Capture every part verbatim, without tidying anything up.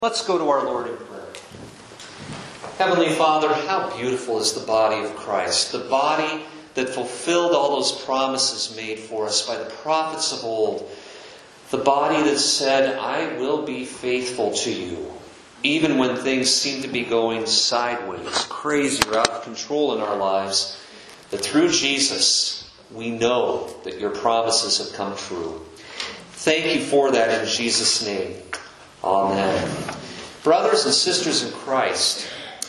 Let's go to our Lord in prayer. Heavenly Father, how beautiful is the body of Christ, the body that fulfilled all those promises made for us by the prophets of old, the body that said, I will be faithful to you, even when things seem to be going sideways, crazy, or out of control in our lives, that through Jesus, we know that your promises have come true. Thank you for that in Jesus' name. Amen. Brothers and sisters in Christ,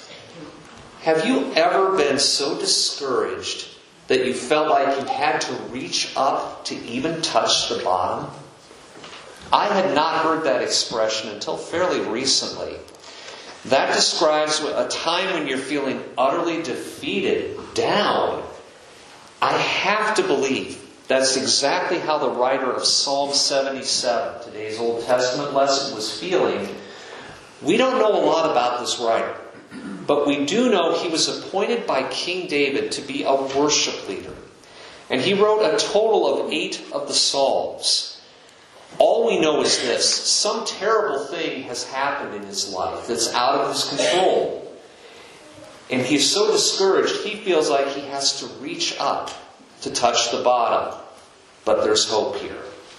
have you ever been so discouraged that you felt like you had to reach up to even touch the bottom? I had not heard that expression until fairly recently. That describes a time when you're feeling utterly defeated, down. I have to believe that's exactly how the writer of Psalm seventy-seven, today's Old Testament lesson, was feeling. We don't know a lot about this writer, but we do know he was appointed by King David to be a worship leader. And he wrote a total of eight of the Psalms. All we know is this: some terrible thing has happened in his life that's out of his control. And he's so discouraged, he feels like he has to reach up to touch the bottom. But there's hope here.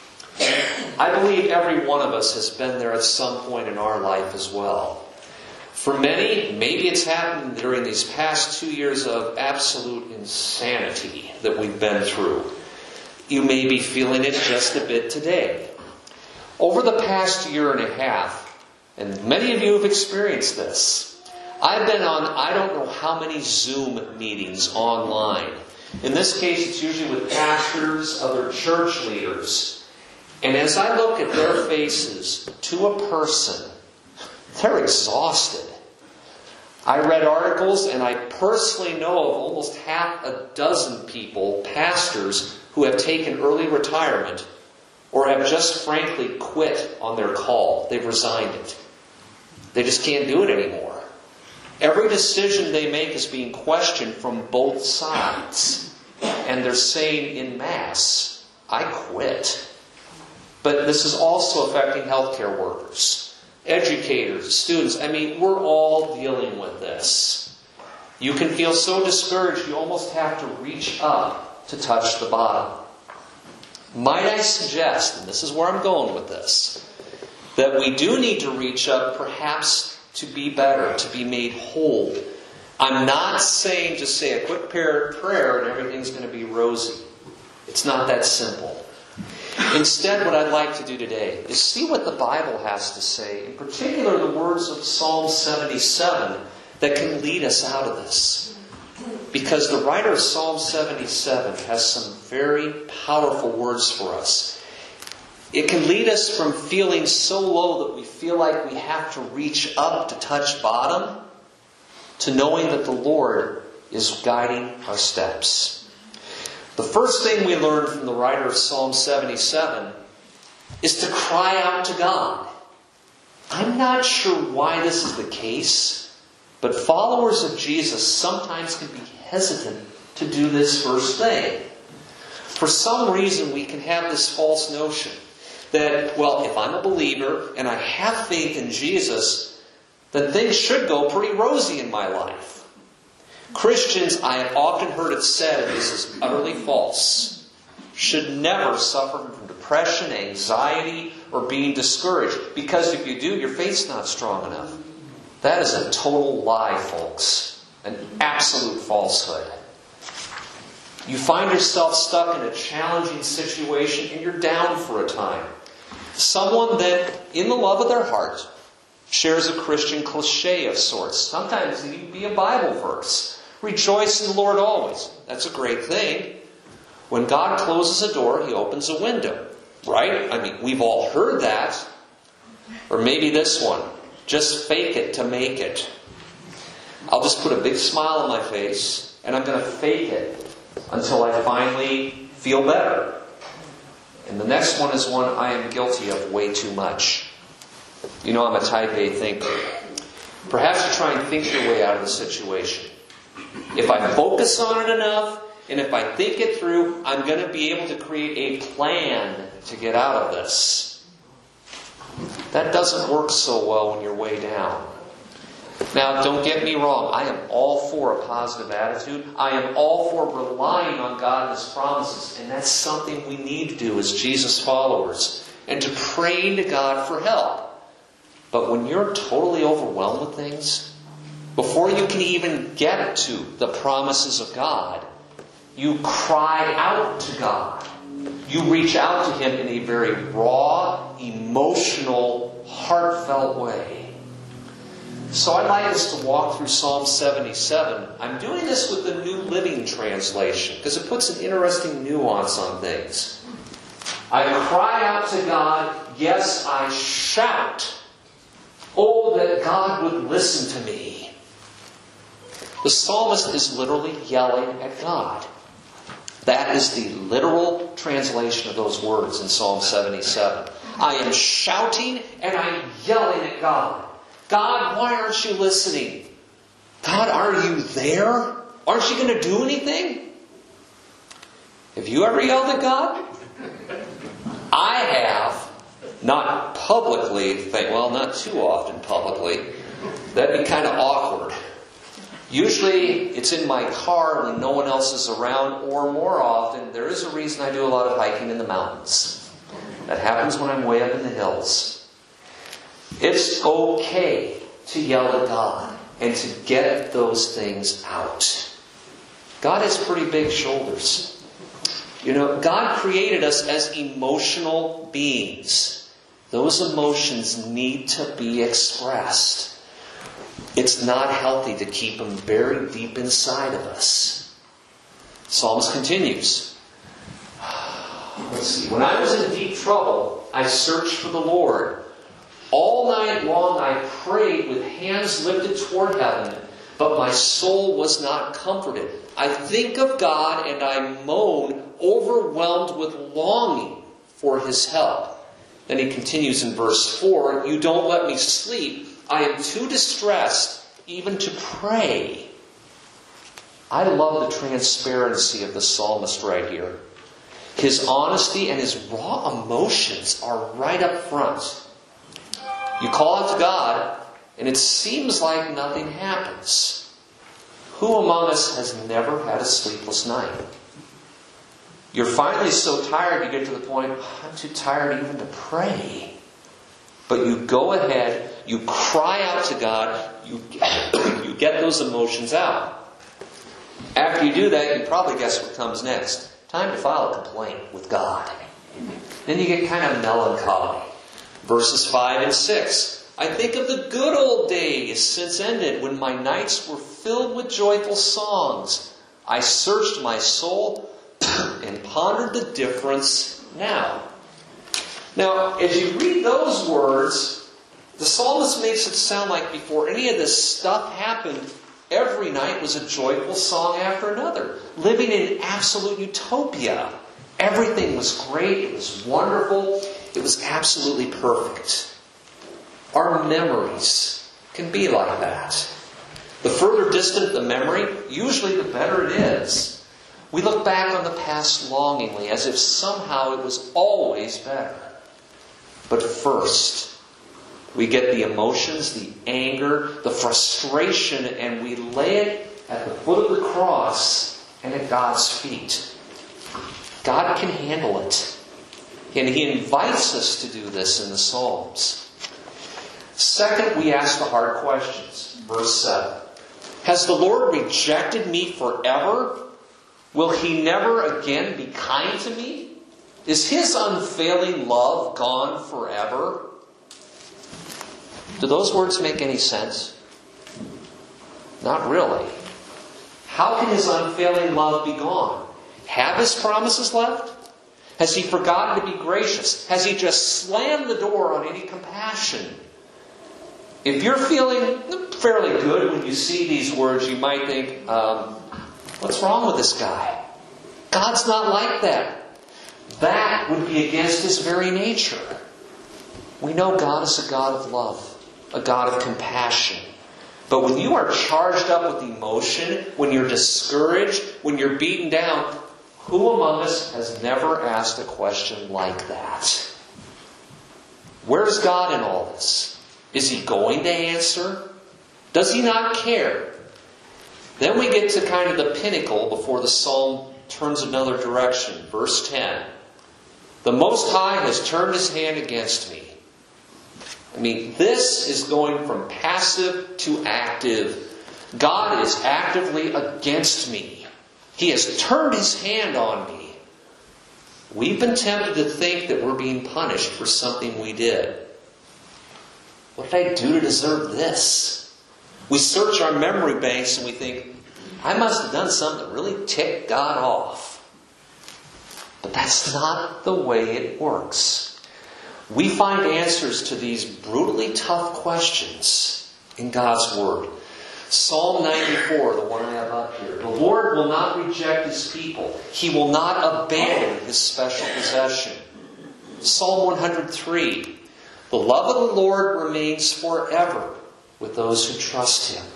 I believe every one of us has been there at some point in our life as well. For many, maybe it's happened during these past two years of absolute insanity that we've been through. You may be feeling it just a bit today. Over the past year and a half, and many of you have experienced this, I've been on I don't know how many Zoom meetings online. In this case, it's usually with pastors, other church leaders. And as I look at their faces to a person, they're exhausted. I read articles, and I personally know of almost half a dozen people, pastors, who have taken early retirement or have just frankly quit on their call. They've resigned it. They just can't do it anymore. Every decision they make is being questioned from both sides. And they're saying en masse, I quit. But this is also affecting healthcare workers, educators, students. I mean, we're all dealing with this. You can feel so discouraged you almost have to reach up to touch the bottom. Might I suggest, and this is where I'm going with this, that we do need to reach up perhaps to be better, to be made whole. I'm not saying just say a quick prayer and everything's going to be rosy. It's not that simple. Instead, what I'd like to do today is see what the Bible has to say, in particular the words of Psalm seventy-seven that can lead us out of this. Because the writer of Psalm seventy-seven has some very powerful words for us. It can lead us from feeling so low that we feel like we have to reach up to touch bottom, to knowing that the Lord is guiding our steps. The first thing we learn from the writer of Psalm seventy-seven is to cry out to God. I'm not sure why this is the case, but followers of Jesus sometimes can be hesitant to do this first thing. For some reason, we can have this false notion that, well, if I'm a believer and I have faith in Jesus, then things should go pretty rosy in my life. Christians, I have often heard it said, and this is utterly false, should never suffer from depression, anxiety, or being discouraged. Because if you do, your faith's not strong enough. That is a total lie, folks. An absolute falsehood. You find yourself stuck in a challenging situation and you're down for a time. Someone that, in the love of their heart, shares a Christian cliche of sorts. Sometimes it can be a Bible verse. Rejoice in the Lord always. That's a great thing. When God closes a door, He opens a window. Right? I mean, we've all heard that. Or maybe this one. Just fake it to make it. I'll just put a big smile on my face, and I'm going to fake it until I finally feel better. And the next one is one I am guilty of way too much. You know I'm a type A thinker. Perhaps you try and think your way out of the situation. If I focus on it enough, and if I think it through, I'm going to be able to create a plan to get out of this. That doesn't work so well when you're way down. Now, don't get me wrong. I am all for a positive attitude. I am all for relying on God and His promises. And that's something we need to do as Jesus followers. And to pray to God for help. But when you're totally overwhelmed with things, before you can even get to the promises of God, you cry out to God. You reach out to Him in a very raw, emotional, heartfelt way. So I'd like us to walk through Psalm seventy-seven. I'm doing this with the New Living Translation because it puts an interesting nuance on things. I cry out to God, yes, I shout. Oh, that God would listen to me. The psalmist is literally yelling at God. That is the literal translation of those words in Psalm seventy-seven. I am shouting and I'm yelling at God. God, why aren't you listening? God, are you there? Aren't you going to do anything? Have you ever yelled at God? I have. Not publicly. Well, not too often publicly. That'd be kind of awkward. Usually it's in my car when no one else is around, or more often, there is a reason I do a lot of hiking in the mountains. That happens when I'm way up in the hills. It's okay to yell at God and to get those things out. God has pretty big shoulders. You know, God created us as emotional beings. Those emotions need to be expressed. It's not healthy to keep them buried deep inside of us. Psalmist continues. Let's see. When I was in deep trouble, I searched for the Lord. All night long I prayed with hands lifted toward heaven, but my soul was not comforted. I think of God and I moan, overwhelmed with longing for His help. Then he continues in verse four, you don't let me sleep. I am too distressed even to pray. I love the transparency of the psalmist right here. His honesty and his raw emotions are right up front. You call out to God, and it seems like nothing happens. Who among us has never had a sleepless night? You're finally so tired you get to the point, I'm too tired even to pray. But you go ahead, you cry out to God, you, you get those emotions out. After you do that, you probably guess what comes next. Time to file a complaint with God. Then you get kind of melancholy. Verses five and six. I think of the good old days since ended, when my nights were filled with joyful songs. I searched my soul and pondered the difference now. Now, as you read those words, the psalmist makes it sound like before any of this stuff happened, every night was a joyful song after another. Living in absolute utopia. Everything was great. It was wonderful. It was absolutely perfect. Our memories can be like that. The further distant the memory, usually the better it is. We look back on the past longingly, as if somehow it was always better. But first, we get the emotions, the anger, the frustration, and we lay it at the foot of the cross and at God's feet. God can handle it. And He invites us to do this in the Psalms. Second, we ask the hard questions. Verse seven. Has the Lord rejected me forever? Will He never again be kind to me? Is His unfailing love gone forever? Do those words make any sense? Not really. How can His unfailing love be gone? Have His promises left? Has He forgotten to be gracious? Has He just slammed the door on any compassion? If you're feeling fairly good when you see these words, you might think, um, what's wrong with this guy? God's not like that. That would be against His very nature. We know God is a God of love, a God of compassion. But when you are charged up with emotion, when you're discouraged, when you're beaten down, who among us has never asked a question like that? Where's God in all this? Is He going to answer? Does He not care? Then we get to kind of the pinnacle before the psalm turns another direction. Verse ten. The Most High has turned His hand against me. I mean, this is going from passive to active. God is actively against me. He has turned His hand on me. We've been tempted to think that we're being punished for something we did. What did I do to deserve this? We search our memory banks and we think, I must have done something that really ticked God off. But that's not the way it works. We find answers to these brutally tough questions in God's Word. Psalm ninety-four, the one I have up here. The Lord will not reject His people. He will not abandon His special possession. Psalm one hundred three. The love of the Lord remains forever with those who trust Him.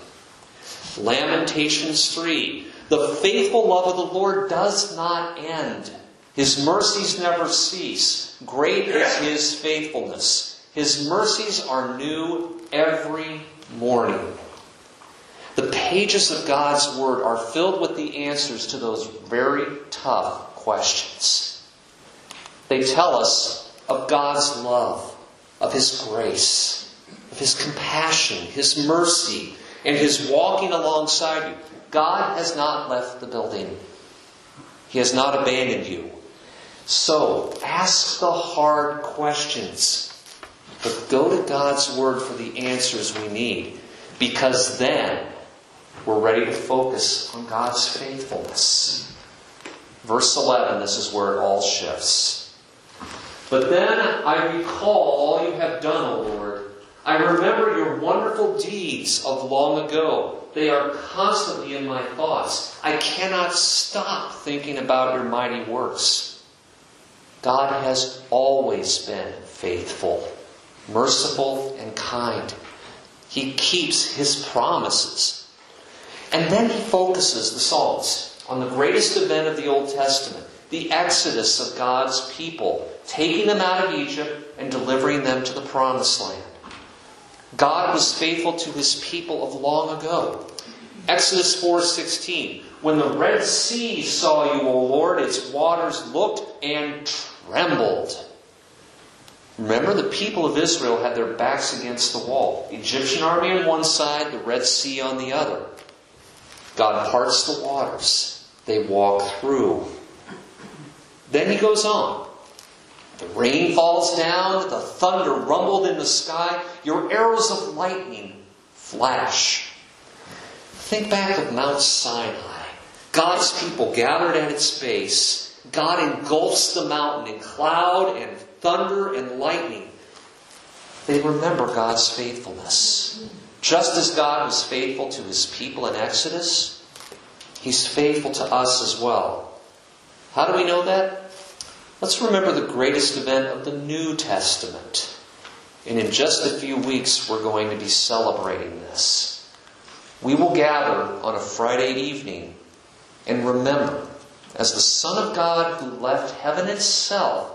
Lamentations three. The faithful love of the Lord does not end. His mercies never cease. Great is His faithfulness. His mercies are new every morning. The pages of God's Word are filled with the answers to those very tough questions. They tell us of God's love, of His grace, of His compassion, His mercy, and His walking alongside you. God has not left the building. He has not abandoned you. So, ask the hard questions. But go to God's Word for the answers we need. Because then, we're ready to focus on God's faithfulness. Verse eleven, this is where it all shifts. But then I recall all you have done, O Lord. I remember your wonderful deeds of long ago. They are constantly in my thoughts. I cannot stop thinking about your mighty works. God has always been faithful, merciful, and kind. He keeps His promises. And then he focuses the Psalms on the greatest event of the Old Testament, the exodus of God's people, taking them out of Egypt and delivering them to the Promised Land. God was faithful to His people of long ago. Exodus four sixteen. When the Red Sea saw you, O Lord, its waters looked and trembled. Remember, the people of Israel had their backs against the wall. The Egyptian army on one side, the Red Sea on the other. God parts the waters. They walk through. Then he goes on. The rain falls down. The thunder rumbled in the sky. Your arrows of lightning flash. Think back of Mount Sinai. God's people gathered at its base. God engulfs the mountain in cloud and thunder and lightning. They remember God's faithfulness. Just as God was faithful to His people in Exodus, He's faithful to us as well. How do we know that? Let's remember the greatest event of the New Testament. And in just a few weeks, we're going to be celebrating this. We will gather on a Friday evening and remember, as the Son of God who left heaven itself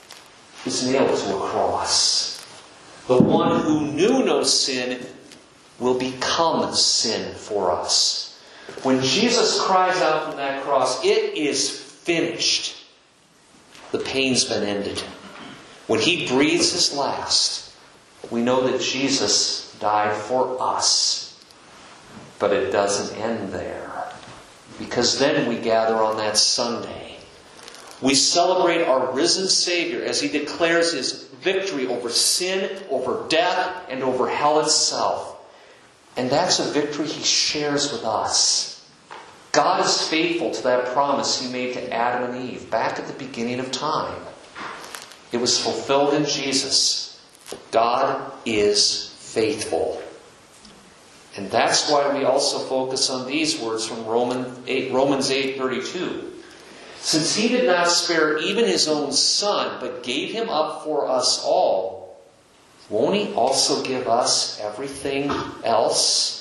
is nailed to a cross. The one who knew no sin will become sin for us. When Jesus cries out from that cross, it is finished. The pain's been ended. When He breathes His last, we know that Jesus died for us. But it doesn't end there. Because then we gather on that Sunday. We celebrate our risen Savior as He declares His victory over sin, over death, and over hell itself. And that's a victory He shares with us. God is faithful to that promise He made to Adam and Eve back at the beginning of time. It was fulfilled in Jesus. God is faithful. And that's why we also focus on these words from Romans eight thirty-two. Since He did not spare even His own Son, but gave Him up for us all, won't He also give us everything else?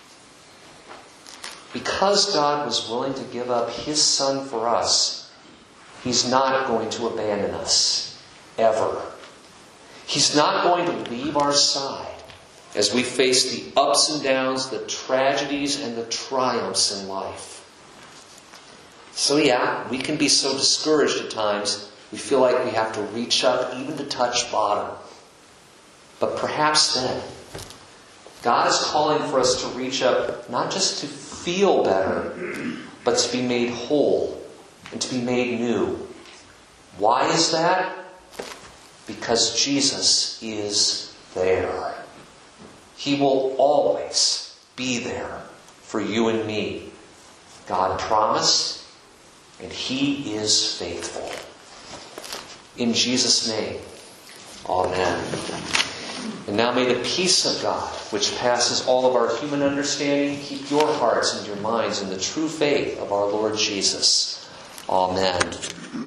Because God was willing to give up His Son for us, He's not going to abandon us. Ever. He's not going to leave our side as we face the ups and downs, the tragedies and the triumphs in life. So yeah, we can be so discouraged at times, we feel like we have to reach up even to touch bottom. But perhaps then, God is calling for us to reach up, not just to feel better, but to be made whole and to be made new. Why is that? Because Jesus is there. He will always be there for you and me. God promised, and He is faithful. In Jesus' name, amen. And now may the peace of God, which passes all of our human understanding, keep your hearts and your minds in the true faith of our Lord Jesus. Amen.